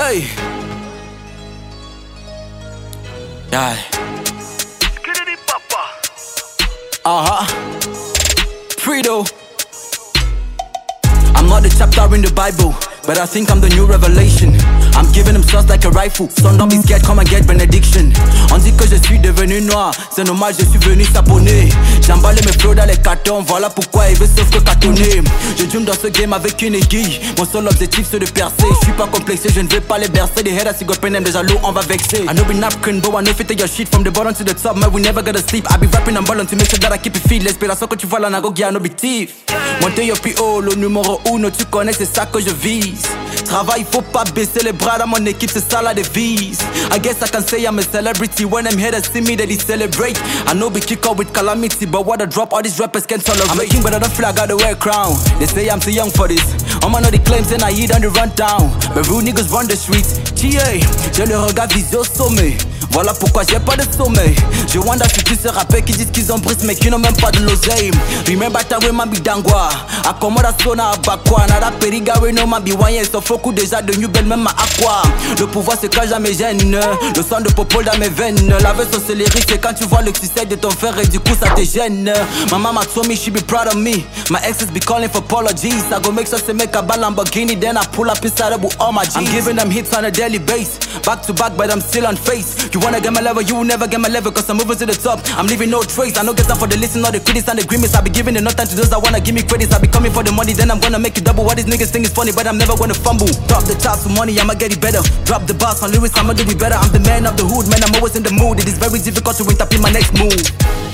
Hey. Yeah. Fredo. I'm not a chapter in the Bible, but I think I'm the new revelation. I'm giving them shots like a rifle. Son, don't be scared, come and get benediction. On dit que je suis devenu noir, c'est normal, je suis venu s'abonner. J'emballe mes flots dans les cartons, voilà pourquoi il veut sauf que cartonner. Je dream dans ce game avec une aiguille. Mon seul objectif c'est de percer. Je suis pas complexé, je ne vais pas les bercer. Des haters, si go pen them, des jaloux, on va vexer. I know be napkin, but I know fit your shit from the bottom to the top. Man, we never gonna sleep. I be rapping and ballin' to make sure that I keep it feed. L'espérance que tu vois là, n'a go guia, no big thief. Monter your PO, le numéro 1, tu connais, c'est ça que je vise. Travail, faut pas baisser les bras dans mon équipe, c'est ça la devise. I guess I can say I'm a celebrity. When them haters see me, they celebrate. I know be kick out with calamity, but what a drop, all these rappers can't tolerate. I'm a king, but I don't feel I gotta wear a crown. They say I'm too young for this. On m'a know the claims and I eat on the rundown. But real niggas run the streets. GA, j'ai le regard visé au sommet. Voilà pourquoi j'ai pas de sommeil. Je wonder si tu ce rappeur qui disent qu'ils ont brisé mais qui n'ont même pas de l'oseille. Remember ta way man bidangwa. Accommodation à bakwa. Nada periga we no man biwanye. Sauf beaucoup déjà de new belle même à aqua. Le pouvoir c'est quand jamais gêne. Le sang de popole dans mes veines. La veste au céleri c'est quand tu vois le succès de ton frère et du coup ça te gêne. My mama told me she be proud of me. My exes be calling for apologies. I go make sure they make a bad Lamborghini. Then I pull up inside with all my G's. I'm giving them hits on a daily base. Back to back but I'm still on face. You wanna get my level, you will never get my level. Cause I'm moving to the top, I'm leaving no trace. I no get time for the listen, all the critics and the grimace. I be giving enough time to those that wanna give me credits. I be coming for the money, then I'm gonna make it double. What these niggas think is funny, but I'm never gonna fumble. Drop the chops for money, I'ma get it better. Drop the boss on lyrics, I'ma do it better. I'm the man of the hood, man, I'm always in the mood. It is very difficult to win up in my next move.